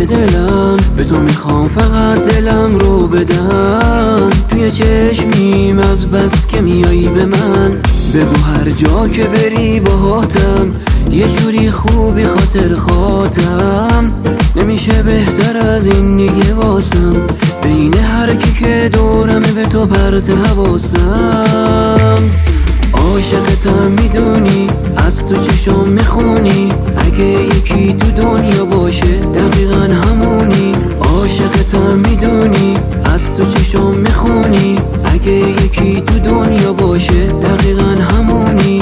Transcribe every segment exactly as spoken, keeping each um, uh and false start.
دلم، به تو میخوام فقط دلم رو بدم. توی چشمیم از بس که میایی به من، بگو هر جا که بری باهاتم، یه جوری خوبی خاطر خاطم. نمیشه بهتر از این دیگه واسم، بین هر کی که دورمه به تو پرت حواسم. عاشقتم میدونی، از تو چشم میخونی، اگه یکی تو دنیا باشه دقیقا همونی. عاشقتم میدونی، از تو چشم میخونی، اگه یکی تو دنیا باشه دقیقا همونی.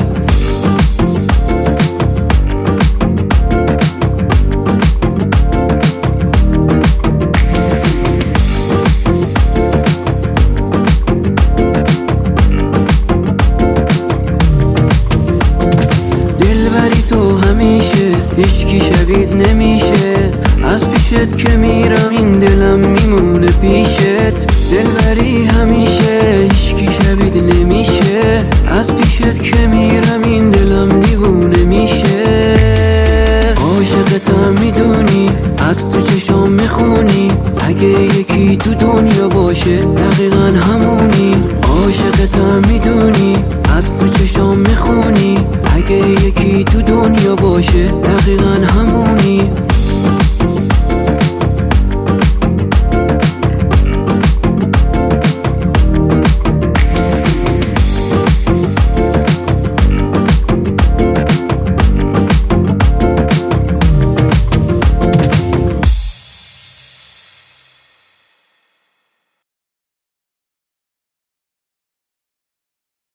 تو همیشه هیچکی شبیه نمیشه، از پیشت که میرم این دلم میمونه پیشت. دلبری همیشه هیچکی شبیه نمیشه، از پیشت که میرم این دلم دیوونه میشه. عاشقتم میدونی، از تو چشم میخونی، اگه یکی تو دنیا باشه دقیقا همونی. عاشقتم میدونی، از تو چشم میخونی، اگه یکی تو دنیا باشه دقیقا همونی.